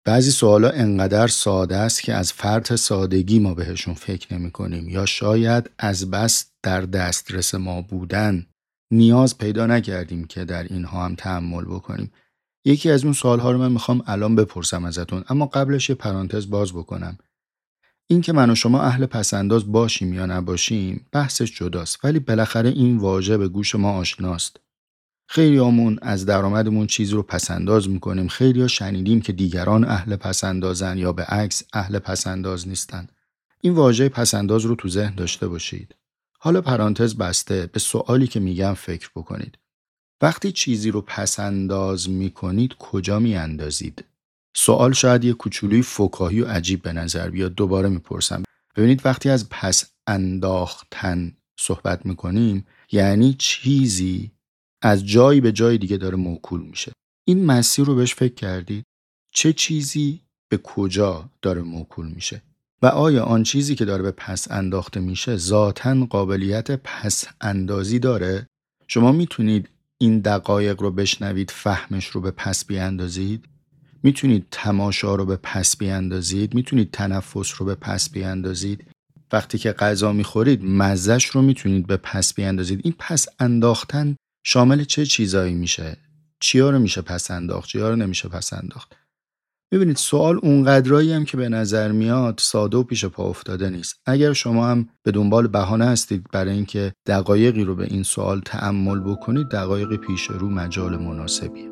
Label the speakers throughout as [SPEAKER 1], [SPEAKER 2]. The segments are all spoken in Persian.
[SPEAKER 1] بعضی سوالا انقدر ساده است که از فرط سادگی ما بهشون فکر نمی کنیم، یا شاید از بس در دسترس ما بودن نیاز پیدا نکردیم که در اینها هم تأمل بکنیم. یکی از اون سوالها رو من میخوام الان بپرسم ازتون، اما قبلش یه پرانتز باز بکنم. این که من و شما اهل پسنداز باشیم یا نباشیم بحثش جداست، ولی بالاخره این واژه به گوش ما آشناست. خیلیامون از درآمدمون چیزی رو پسنداز میکنیم، خیلیا شنیدیم که دیگران اهل پسندازن یا به عکس اهل پسنداز نیستن. این واژه پسنداز رو تو ذهن داشته باشید. حالا پرانتز بسته، به سوالی که میگم فکر بکنید. وقتی چیزی رو پسنداز میکنید کجا میاندازید؟ سوال شاید یه کوچولوی فکاهی و عجیب به نظر بیاد. دوباره میپرسم. ببینید وقتی از پس انداختن صحبت میکنیم یعنی چیزی از جایی به جای دیگه داره موکول میشه. این مسیر رو بهش فکر کردید؟ چه چیزی به کجا داره موکول میشه؟ و آیا آن چیزی که داره به پس انداخته میشه ذاتاً قابلیت پس اندازی داره؟ شما میتونید این دقایق رو بشنوید، فهمش رو به پس بیاندازید؟ میتونید تماشا رو به پس بیاندازید؟ میتونید تنفس رو به پس بیاندازید؟ وقتی که غذا میخورید مزهش رو میتونید به پس بیاندازید؟ این پس انداختن شامل چه چیزایی میشه؟ چیا رو میشه پس انداخت؟ چیا رو نمیشه پس انداخت؟ ببینید سوال اونقدرایی هم که به نظر میاد ساده و پیش پا افتاده نیست. اگر شما هم به دنبال بهانه هستید برای اینکه دقایقی رو به این سوال تأمل بکنید، دقایق پیش رو مجال مناسبیه.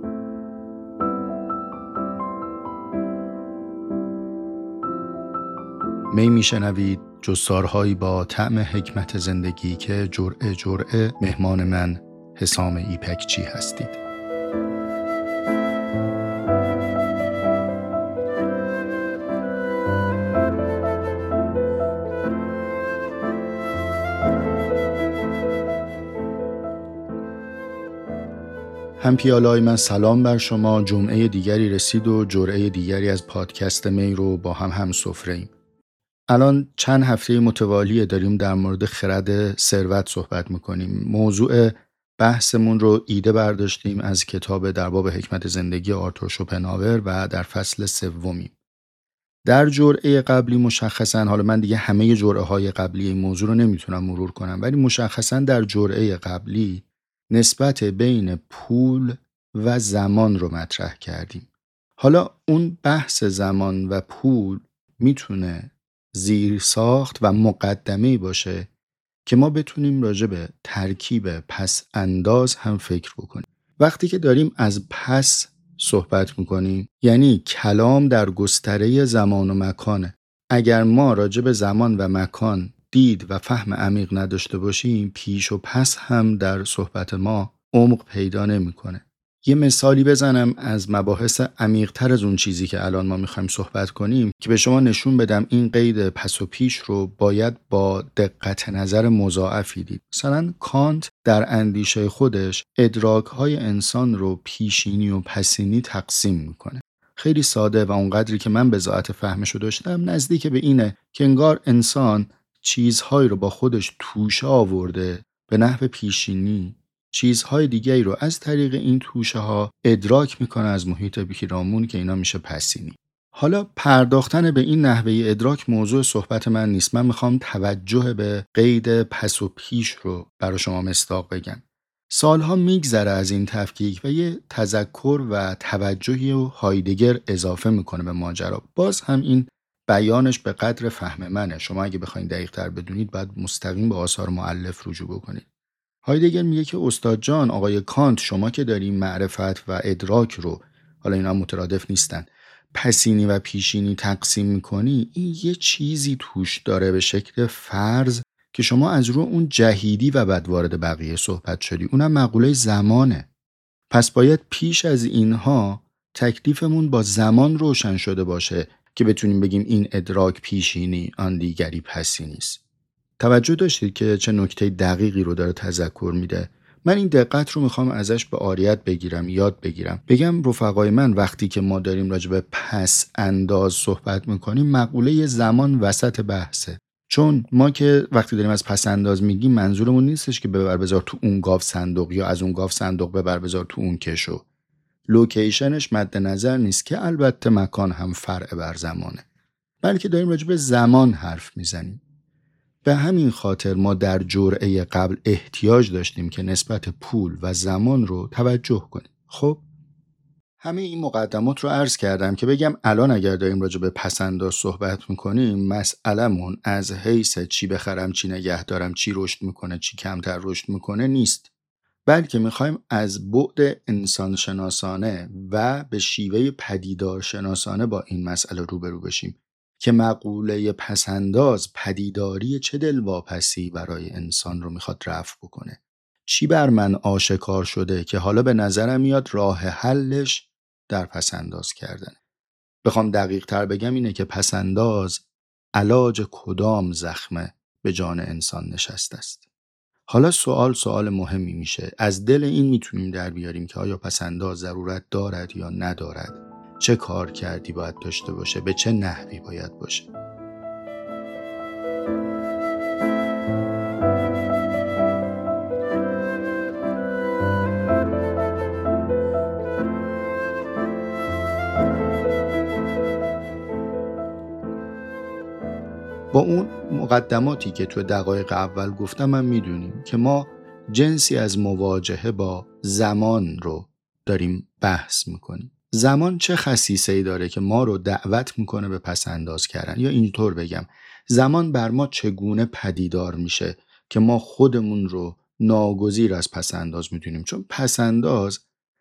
[SPEAKER 1] می میشنوید جستارهایی با طعم حکمت زندگی که جرعه جرعه مهمان من حسام ایپکچی هستید. هم پیالای من سلام بر شما. جمعه دیگری رسید و جرعه دیگری از پادکست می رو با هم سفره‌ایم. الان چند هفته متوالی داریم در مورد خرد ثروت صحبت میکنیم. موضوع بحثمون رو ایده برداشتیم از کتاب در باب حکمت زندگی آرتور شوپنهاور و در فصل 3. در جرعه قبلی مشخصاً، حالا من دیگه همه جرعه های قبلی این موضوع رو نمیتونم مرور کنم، ولی مشخصاً در جرعه قبلی نسبت بین پول و زمان رو مطرح کردیم. حالا اون بحث زمان و پول میتونه زیرساخت و مقدمه‌ای باشه که ما بتونیم راجع به ترکیب پس انداز هم فکر بکنیم. وقتی که داریم از پس صحبت میکنیم یعنی کلام در گستره زمان و مکانه. اگر ما راجع به زمان و مکان دید و فهم عمیق نداشته باشیم، پیش و پس هم در صحبت ما عمق پیدا نمیکنه. یه مثالی بزنم از مباحث عمیق‌تر از اون چیزی که الان ما میخوایم صحبت کنیم که به شما نشون بدم این قید پس و پیش رو باید با دقت نظر مضاعفی دید. مثلا کانت در اندیشه خودش ادراک‌های انسان رو پیشینی و پسینی تقسیم میکنه. خیلی ساده و اونقدری که من بضاعت فهمشو داشتم نزدیک به اینه که انگار انسان چیزهایی رو با خودش توشه آورده به نحو پیشینی، چیزهای دیگری رو از طریق این توشه ها ادراک میکنه از محیط پیرامون که اینا میشه پسینی. حالا پرداختن به این نحوه ادراک موضوع صحبت من نیست. من میخوام توجه به قید پس و پیش رو برای شما مصداق بگم. سالها میگذره از این تفکیک و یه تذکر و توجهی و هایدگر اضافه میکنه به ماجرا. باز هم این بیانش به قدر فهم منه. شما اگه بخواید دقیق تر بدونید باید مستقیم به آثار مؤلف رجوع بکنید. هایدگر میگه که استاد جان، آقای کانت، شما که دارین معرفت و ادراک رو، حالا اینا مترادف نیستن، پسینی و پیشینی تقسیم میکنی، این یه چیزی توش داره به شکل فرض که شما از رو اون جهیدی و بعد وارد بقیه صحبت شدی. اونم مقوله زمانه. پس باید پیش از اینها تکلیفمون با زمان روشن شده باشه که بتونیم بگیم این ادراک پیشینی، آن دیگری پسینی است. توجه داشتید که چه نکته دقیقی رو داره تذکر میده؟ من این دقت رو میخوام ازش به عاریت بگیرم، یاد بگیرم. بگم رفقای من وقتی که ما داریم راجع به پس انداز صحبت میکنیم مقوله زمان وسط بحثه. چون ما که وقتی داریم از پس انداز میگیم منظورمون نیستش که ببر بذار تو اون گاو صندوق یا از اون گاو صندوق ببر بذار تو اون کشو. لوکیشنش مد نظر نیست که البته مکان هم فرع بر زمانه، بلکه داریم راجع به زمان حرف میزنیم. به همین خاطر ما در جرعه قبل احتیاج داشتیم که نسبت پول و زمان رو توجه کنیم. خب همه این مقدمات رو عرض کردم که بگم الان اگر داریم راجع به پس‌انداز صحبت میکنیم، مسئلمون از حیث چی بخرم چی نگه دارم، چی رشد میکنه چی کمتر رشد میکنه نیست، بلکه میخوایم از بعد انسان شناسانه و به شیوه پدیدار شناسانه با این مسئله روبرو بشیم که مقوله پسنداز پدیداری چه دلواپسی برای انسان رو میخواد رفع بکنه. چی بر من آشکار شده که حالا به نظرم میاد راه حلش در پسنداز کردنه. بخوام دقیق تر بگم اینه که پسنداز علاج کدام زخمه به جان انسان نشسته است. حالا سوال مهمی میشه. از دل این میتونیم در بیاریم که آیا پسنداز ضرورت دارد یا ندارد؟ چه کار کردی باید داشته باشه؟ به چه نحوی باید باشه؟ با اون مقدماتی که تو دقایق اول گفتم من میدونیم که ما جنسی از مواجهه با زمان رو داریم بحث میکنیم. زمان چه خصیصه‌ای داره که ما رو دعوت میکنه به پسنداز کردن؟ یا اینطور بگم، زمان بر ما چگونه پدیدار میشه که ما خودمون رو ناگزیر از پسنداز میدونیم؟ چون پسنداز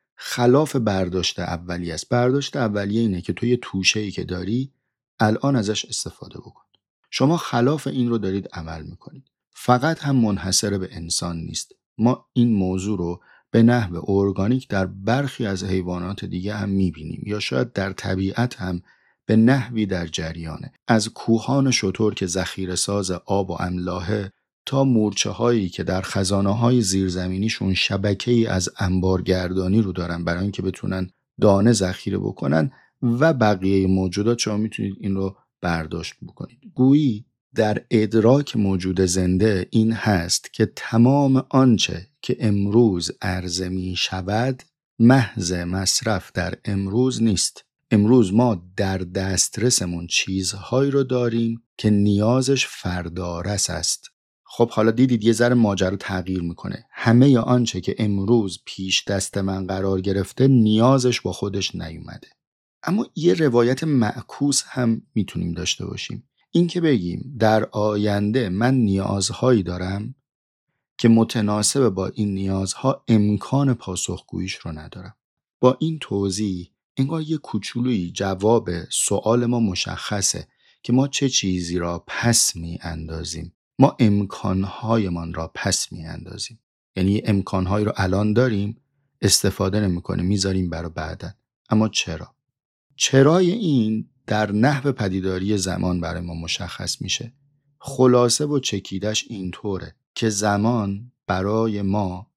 [SPEAKER 1] خلاف برداشت اولیه است. برداشت اولیه اینه که توی توشه‌ای که داری الان ازش استفاده بکن. شما خلاف این رو دارید عمل میکنید. فقط هم منحصر به انسان نیست. ما این موضوع رو به نحو ارگانیک در برخی از حیوانات دیگه هم میبینیم، یا شاید در طبیعت هم به نحوی در جریانه. از کوهان شتر که ذخیره ساز آب و املاحه تا مورچه هایی که در خزانه های زیرزمینیشون شبکه‌ای از انبارگردانی رو دارن برای اینکه بتونن دانه ذخیره بکنن و بقیه موجودات، شما میتونید این رو برداشت بکنید. گویی در ادراک موجود زنده این هست که تمام آنچه که امروز عرضه می شود محض مصرف در امروز نیست. امروز ما در دسترسمون چیزهایی رو داریم که نیازش فردارس است. خب حالا دیدید یه ذره ماجرا تغییر میکنه. همه آنچه که امروز پیش دست من قرار گرفته نیازش با خودش نیومده. اما یه روایت معکوس هم میتونیم داشته باشیم. این که بگیم در آینده من نیازهایی دارم که متناسب با این نیازها امکان پاسخگوییش رو ندارم. با این توضیح انگار یه کوچولویی جواب سوال ما مشخصه که ما چه چیزی را پس می اندازیم. ما امکانهایمان را پس می اندازیم. یعنی امکانهایی رو الان داریم، استفاده نمی کنیم، میذاریم برای بعدن. اما چرا؟ چرای این در نحو پدیداری زمان برای ما مشخص میشه. خلاصه و چکیدش اینطوره که زمان برای ما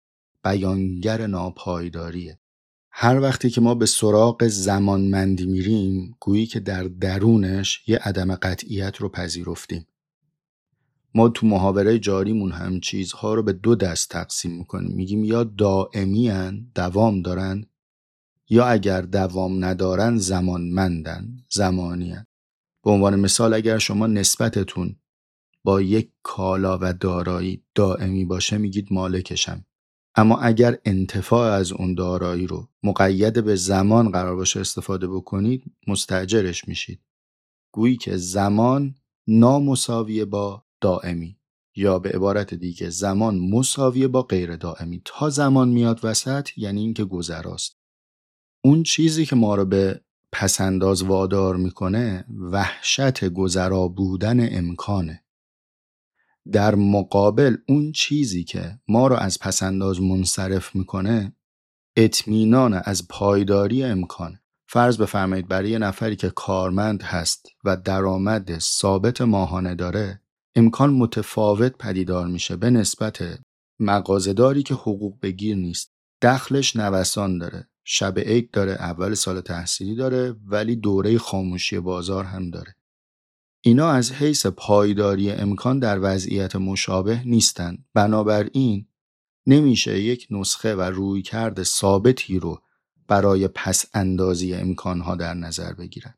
[SPEAKER 1] بیانگر ناپایداریه. هر وقتی که ما به سراغ زمانمندی میریم، گویی که در درونش یه عدم قطعیت رو پذیرفتیم. ما تو محاوره جاریمون هم چیزها رو به دو دست تقسیم میکنیم. میگیم یا دائمی هن، دوام دارن، یا اگر دوام ندارن زمانمندن، زمانی هن. به عنوان مثال اگر شما نسبتتون با یک کالا و دارایی دائمی باشه میگید مالکشم. اما اگر انتفاع از اون دارایی رو مقید به زمان قرار باشه استفاده بکنید مستأجرش میشید. گویی که زمان نامساویه با دائمی، یا به عبارت دیگه زمان مساویه با غیر دائمی. تا زمان میاد وسط یعنی این که گذراست. اون چیزی که ما رو به پسنداز وادار میکنه وحشت گذرا بودن امکانه. در مقابل اون چیزی که ما رو از پسنداز منصرف میکنه اطمینان از پایداری امکان. فرض بفرمایید برای یه نفری که کارمند هست و درآمد ثابت ماهانه داره، امکان متفاوت پدیدار میشه به نسبت مغازه‌داری که حقوق بگیر نیست، دخلش نوسان داره، شب عید داره، اول سال تحصیلی داره، ولی دوره خاموشی بازار هم داره. اینا از حیث پایداری امکان در وضعیت مشابه نیستن. بنابراین نمیشه یک نسخه و رویکرد ثابتی رو برای پس اندازی امکانها در نظر بگیرن.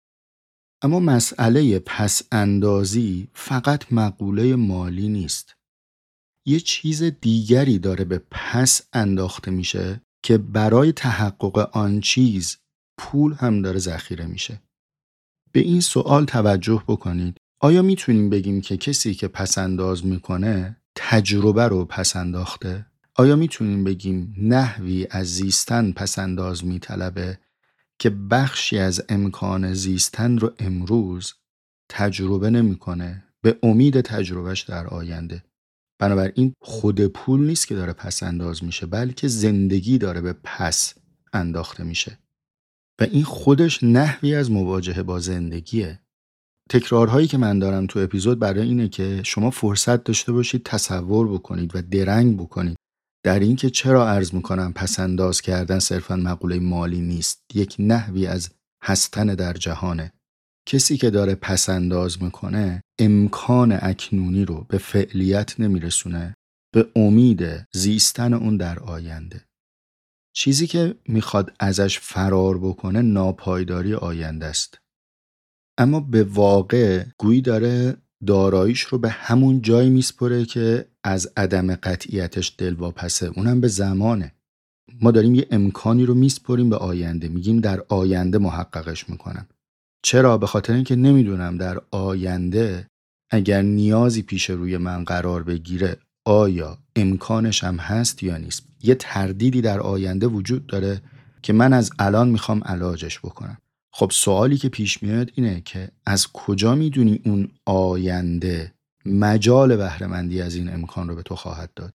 [SPEAKER 1] اما مسئله پس اندازی فقط مقوله مالی نیست. یه چیز دیگری داره به پس انداخته میشه که برای تحقق آن چیز پول هم داره ذخیره میشه. به این سوال توجه بکنید. آیا میتونیم بگیم که کسی که پس انداز میکنه تجربه رو پس انداخته؟ آیا میتونیم بگیم نحوی از زیستن پس انداز میطلبه که بخشی از امکان زیستن رو امروز تجربه نمیکنه به امید تجربهش در آینده؟ بنابراین خود پول نیست که داره پس انداز میشه، بلکه زندگی داره به پس انداخته میشه و این خودش نحوی از مواجهه با زندگیه. تکرارهایی که من دارم تو اپیزود برای اینه که شما فرصت داشته باشید تصور بکنید و درنگ بکنید در این که چرا عرض میکنم پس انداز کردن صرفا مقوله مالی نیست، یک نحوی از هستن در جهانه. کسی که داره پس انداز میکنه امکان اکنونی رو به فعلیت نمیرسونه به امید زیستن اون در آینده. چیزی که میخواد ازش فرار بکنه ناپایداری آینده است. اما به واقع گویی داره داراییش رو به همون جای میسپره که از عدم قطعیتش دلواپسه، اونم به زمانه. ما داریم یه امکانی رو میسپریم به آینده، میگیم در آینده محققش میکنم. چرا؟ به خاطر اینکه نمیدونم در آینده اگر نیازی پیش روی من قرار بگیره آیا امکانش هم هست یا نیست. یه تردیدی در آینده وجود داره که من از الان میخوام علاجش بکنم. خب سوالی که پیش میاد اینه که از کجا میدونی اون آینده مجال بهره‌مندی از این امکان رو به تو خواهد داد؟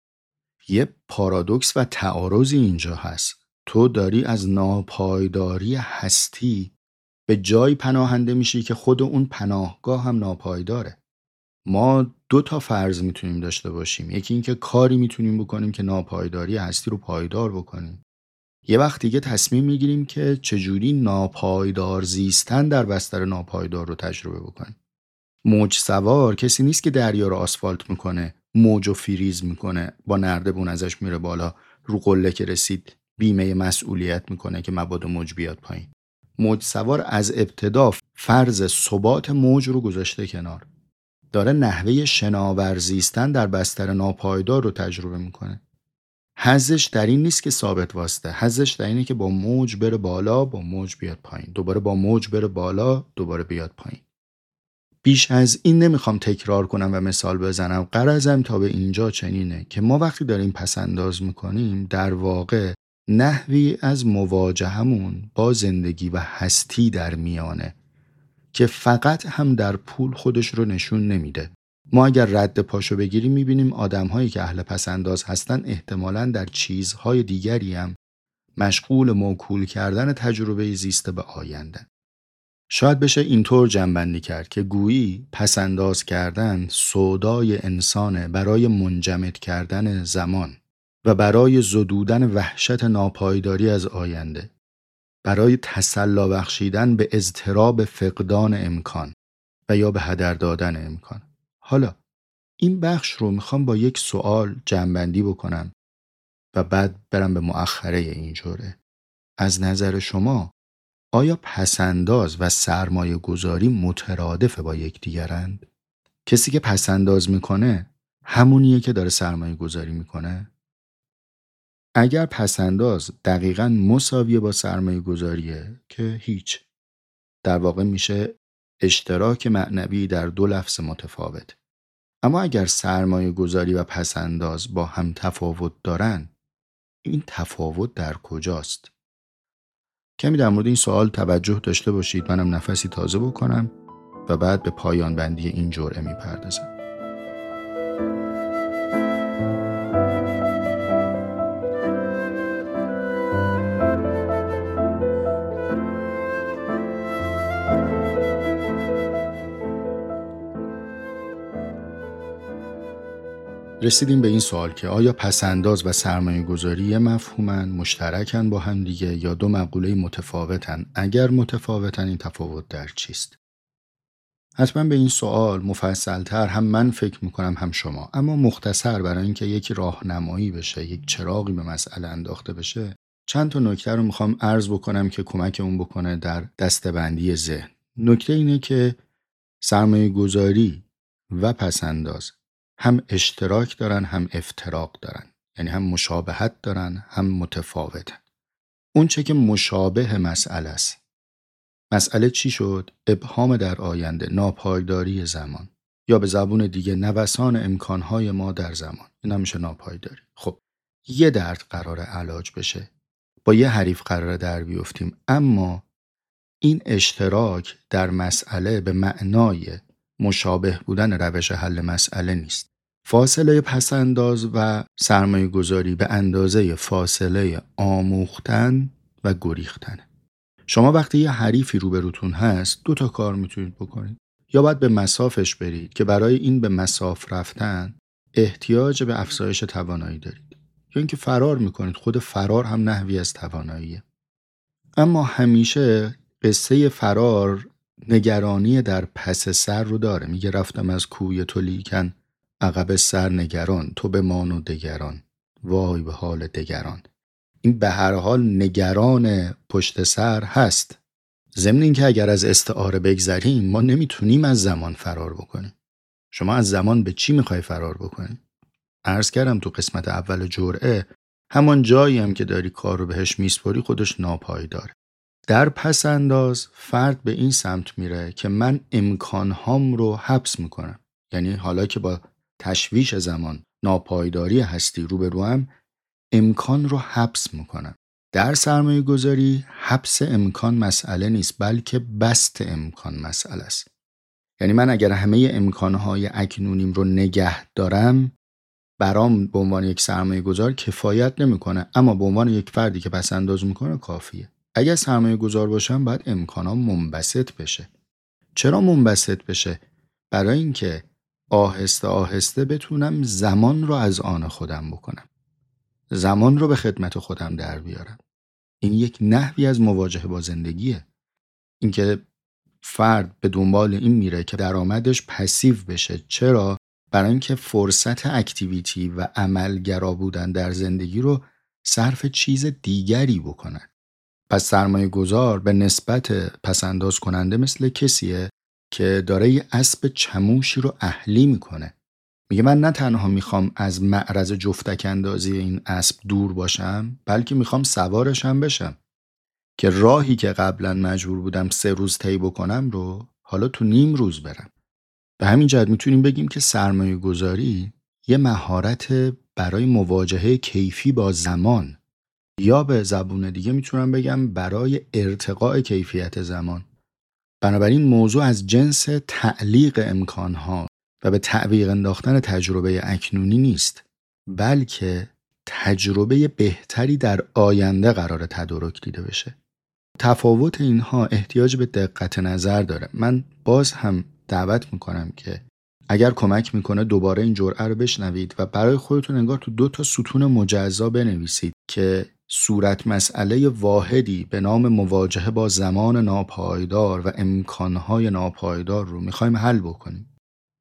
[SPEAKER 1] یه پارادوکس و تعارضی اینجا هست. تو داری از ناپایداری هستی به جای پناهنده میشی که خود اون پناهگاه هم ناپایداره. ما 2 فرض میتونیم داشته باشیم. یکی این که کاری میتونیم بکنیم که ناپایداری هستی رو پایدار بکنیم. یه وقت دیگه تصمیم میگیریم که چجوری ناپایدار زیستن در بستر ناپایدار رو تجربه بکنیم. موج سوار کسی نیست که دریا رو آسفالت میکنه، موج رو فریز میکنه، با نردبون ازش میره بالا، رو قله که رسید بیمه مسئولیت میکنه که مبادا موج بیاد پایین. موج سوار از ابتدا فرض ثبات موج رو گذاشته کنار. داره نحوه شناور زیستن در بستر ناپایدار رو تجربه میکنه. حظش در این نیست که ثابت واسطه، حظش در اینه که با موج بره بالا، با موج بیاد پایین، دوباره با موج بره بالا، دوباره بیاد پایین. بیش از این نمیخوام تکرار کنم و مثال بزنم. غرضم تا به اینجا چنینه که ما وقتی داریم پس انداز میکنیم در واقع نحوی از مواجهمون با زندگی و هستی در میانه که فقط هم در پول خودش رو نشون نمیده. ما اگر رد پاشو بگیریم میبینیم آدم‌هایی که اهل پس‌انداز هستن احتمالاً در چیزهای دیگری هم مشغول موکول کردن تجربه زیست به آینده. شاید بشه اینطور جمع‌بندی کرد که گویی پس‌انداز کردن سودای انسانه برای منجمد کردن زمان و برای زدودن وحشت ناپایداری از آینده، برای تسلا بخشیدن به اضطراب فقدان امکان و یا به هدر دادن امکان. حالا این بخش رو میخوام با یک سوال جمع‌بندی بکنم و بعد برم به مؤخره این جوره. از نظر شما آیا پسنداز و سرمایه گذاری مترادف با یکدیگرند؟ کسی که پسنداز میکنه همونیه که داره سرمایه گذاری میکنه؟ اگر پسنداز دقیقاً مساویه با سرمایه گذاریه که هیچ. در واقع میشه اشتراک معنوی در 2 لفظ متفاوت. اما اگر سرمایه گذاری و پسنداز با هم تفاوت دارن، این تفاوت در کجاست؟ کمی در مورد این سوال توجه داشته باشید. منم نفسی تازه بکنم و بعد به پایان بندی این جرعه میپردازم. رسیدیم به این سوال که آیا پسنداز و سرمایه گذاری مفهومن، مشترکن با هم دیگه یا 2 مقوله متفاوتن؟ اگر متفاوتن این تفاوت در چیست؟ حتما به این سوال مفصل‌تر هم من فکر میکنم هم شما، اما مختصر برای اینکه یک راهنمایی بشه، یک چراغی به مسئله انداخته بشه، چند تا نکته رو میخوام عرض بکنم که کمکمون بکنه در دسته‌بندی ذهن. نکته اینه که سرمایه گذاری و پسنداز هم اشتراک دارن هم افتراق دارن، یعنی هم مشابهت دارن هم متفاوتن. اون چه که مشابه مسئله است، مسئله چی شد؟ ابهام در آینده، ناپایداری زمان، یا به زبون دیگه نوسان امکانهای ما در زمان. این هم میشه ناپایداری. خب یه درد قراره علاج بشه، با یه حریف قراره در بیفتیم، اما این اشتراک در مسئله به معنای مشابه بودن روش حل مسئله نیست. فاصله پسنداز و سرمایه گذاری به اندازه فاصله آموختن و گریختن. شما وقتی یه حریفی روبروتون هست 2 تا کار میتونید بکنید. یا باید به مصافش برید که برای این به مصاف رفتن احتیاج به افزایش توانایی دارید، یا اینکه فرار میکنید. خود فرار هم نحوی از تواناییه. اما همیشه قصه فرار نگرانی در پس سر رو داره. میگه رفتم از کوی تو لیکن عقب سر نگران، تو بمان و دگران، وای به حال دگران. این به هر حال نگران پشت سر هست. ضمن این که اگر از استعاره بگذریم ما نمیتونیم از زمان فرار بکنیم. شما از زمان به چی میخوای فرار بکنی؟ عرض کردم تو قسمت اول جرعه، همان جایی هم که داری کار رو بهش میسپاری خودش ناپایداره. در پس انداز فرد به این سمت میره که من امکانهام رو حبس میکنم. یعنی حالا که با تشویش زمان، ناپایداری هستی روبروام، امکان رو حبس میکنم. در سرمایه گذاری حبس امکان مسئله نیست، بلکه بسط امکان مسئله است. یعنی من اگر همه امکانهای اکنونیم رو نگه دارم، برام به عنوان یک سرمایه گذار کفایت نمیکنه، اما به عنوان یک فردی که پس انداز میکنه کافیه. اگر سرمایه گذار باشم باید امکانام منبسط بشه. چرا منبسط بشه؟ برای اینکه آهسته آهسته بتونم زمان رو از آن خودم بکنم، زمان رو به خدمت خودم در بیارم. این یک نحوی از مواجهه با زندگیه. اینکه فرد به دنبال این میره که درآمدش پسیو بشه. چرا؟ برای اینکه فرصت اکتیویتی و عملگرا بودن در زندگی رو صرف چیز دیگری بکنن. پس سرمایه گذار به نسبت پسنداز کننده مثل کسیه که داره یه اسب چموشی رو اهلی میکنه. میگه من نه تنها میخوام از معرض جفتک اندازی این اسب دور باشم، بلکه میخوام سوارش هم بشم که راهی که قبلا مجبور بودم 3 روز طی بکنم رو حالا تو نیم روز برم. به همین جهت میتونیم بگیم که سرمایه گذاری یه مهارت برای مواجهه کیفی با زمان، یا به زبون دیگه میتونم بگم برای ارتقاء کیفیت زمان. بنابراین موضوع از جنس تعلیق امکانها و به تعویق انداختن تجربه اکنونی نیست، بلکه تجربه بهتری در آینده قرار تدارک دیده بشه. تفاوت اینها احتیاج به دقت نظر داره. من باز هم دعوت میکنم که اگر کمک میکنه دوباره این جرعه رو بشنوید و برای خودتون انگار تو 2 تا ستون مجزا بنویسید که صورت مسئله واحدی به نام مواجهه با زمان ناپایدار و امکانهای ناپایدار رو میخوایم حل بکنیم.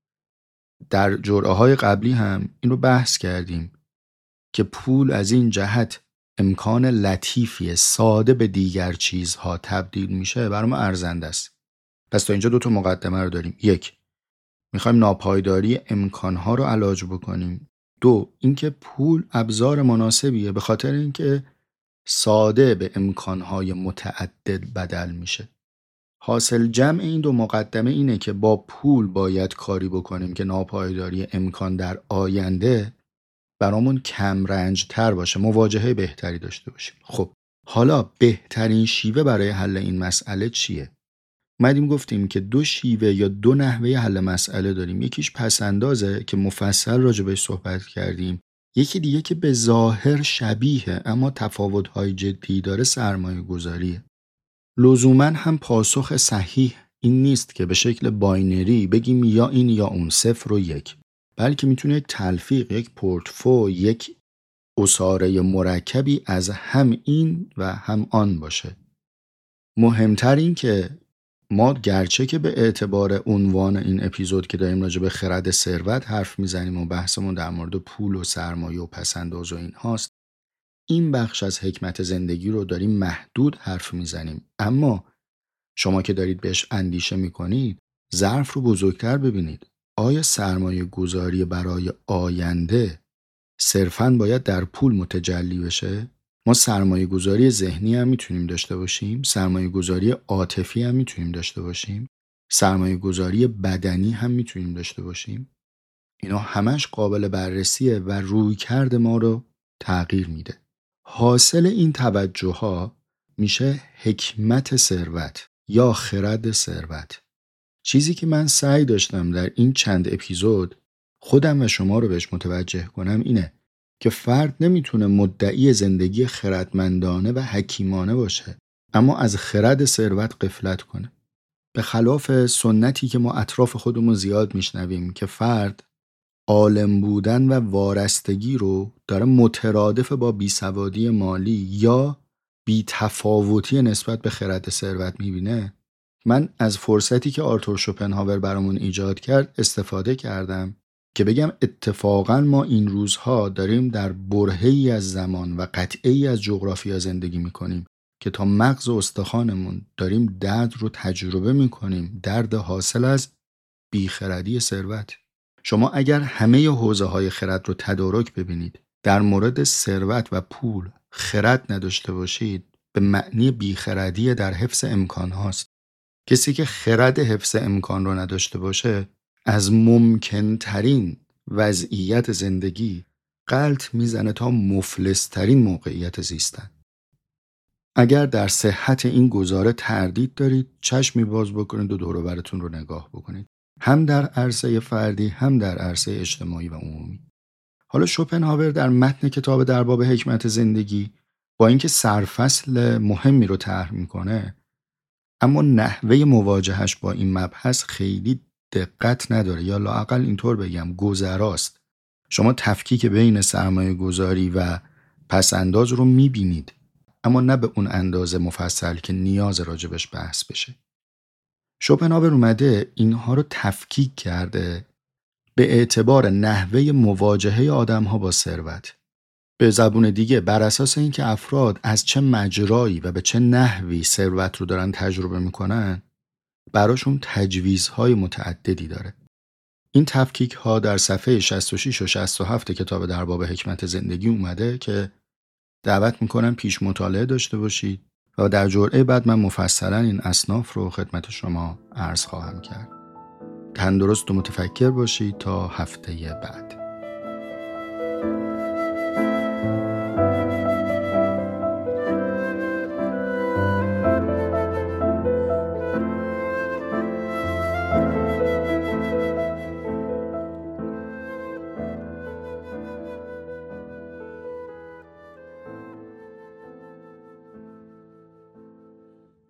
[SPEAKER 1] در جرعه‌های قبلی هم این رو بحث کردیم که پول از این جهت امکان لطیفی ساده به دیگر چیزها تبدیل میشه، برای ما ارزنده است. پس تا اینجا 2 تا مقدمه رو داریم. 1، میخوایم ناپایداری امکانها رو علاج بکنیم. 2، اینکه پول ابزار مناسبیه به خاطر اینکه ساده به امکانهای متعدد بدل میشه. حاصل جمع این 2 مقدمه اینه که با پول باید کاری بکنیم که ناپایداری امکان در آینده برامون کم رنج تر باشه، مواجهه بهتری داشته باشیم. خب حالا بهترین شیوه برای حل این مسئله چیه؟ اومدیم گفتیم که 2 شیوه یا 2 نحوه حل مسئله داریم. یکیش پسندازه که مفصل راجع بهش صحبت کردیم. یکی دیگه که به ظاهر شبیه اما تفاوت‌های جدی داره سرمایه گذاریه. لزوماً هم پاسخ صحیح این نیست که به شکل باینری بگیم یا این یا اون، 0 و 1، بلکه میتونه یک تلفیق، یک پورتفوی، یک عصاره مرکبی از هم این و هم آن باشه. مهمتر این که ما گرچه که به اعتبار عنوان این اپیزود که داریم راجع به خرد ثروت حرف میزنیم و بحثمون در مورد پول و سرمایه و پسنداز و این هاست، این بخش از حکمت زندگی رو داریم محدود حرف میزنیم. اما شما که دارید بهش اندیشه میکنید، ظرف رو بزرگتر ببینید. آیا سرمایه گذاری برای آینده صرفاً باید در پول متجلی بشه؟ ما سرمایه گذاری ذهنی هم میتونیم داشته باشیم، سرمایه گذاری عاطفی هم میتونیم داشته باشیم، سرمایه گذاری بدنی هم میتونیم داشته باشیم. اینا همش قابل بررسیه و رویکرد ما رو تغییر میده. حاصل این توجه ها میشه حکمت ثروت یا خرد ثروت. چیزی که من سعی داشتم در این چند اپیزود خودم و شما رو بهش متوجه کنم اینه که فرد نمیتونه مدعی زندگی خردمندانه و حکیمانه باشه اما از خرد ثروت غفلت کنه. به خلاف سنتی که ما اطراف خودمون زیاد میشنویم که فرد عالم بودن و وارستگی رو داره مترادف با بیسوادی مالی یا بی‌تفاوتی نسبت به خرد ثروت میبینه، من از فرصتی که آرتور شوپنهاور برامون ایجاد کرد استفاده کردم که بگم اتفاقا ما این روزها داریم در برهه‌ای از زمان و قطعه‌ای از جغرافیا زندگی میکنیم که تا مغز و استخوانمون داریم درد رو تجربه میکنیم، درد حاصل از بیخردی ثروت. شما اگر همه حوزه‌های خرد رو تدارک ببینید، در مورد ثروت و پول خرد نداشته باشید، به معنی بیخردی در حفظ امکان هاست. کسی که خرد حفظ امکان رو نداشته باشه از ممکن ترین وضعیت زندگی غلط میزنه تا مفلس ترین موقعیت زیستن. اگر در صحت این گزاره تردید دارید، چشمی باز بکنید و دور و برتون رو نگاه بکنید، هم در عرصه فردی هم در عرصه اجتماعی و عمومی. حالا شوپنهاور در متن کتاب در باب حکمت زندگی با اینکه سرفصل مهمی رو طرح میکنه، اما نحوه مواجهش با این مبحث خیلی دقت نداره، یا لااقل اینطور بگم گذراست. شما تفکیک بین سرمایه گذاری و پس‌انداز رو میبینید، اما نه به اون اندازه مفصل که نیاز راجبش بحث بشه. شوپنهاور اومده اینها رو تفکیک کرده به اعتبار نحوه مواجهه آدم‌ها با ثروت. به زبون دیگه بر اساس اینکه افراد از چه مجرایی و به چه نحوی ثروت رو دارن تجربه میکنن، براشون تجویزهای متعددی داره. این تفکیک ها در صفحه 66 و 67 کتاب در باب حکمت زندگی اومده که دعوت میکنم پیش مطالعه داشته باشید و در جرعه بعد من مفصلا این اصناف رو خدمت شما عرض خواهم کرد. تندرست و متفکر باشید تا هفته بعد.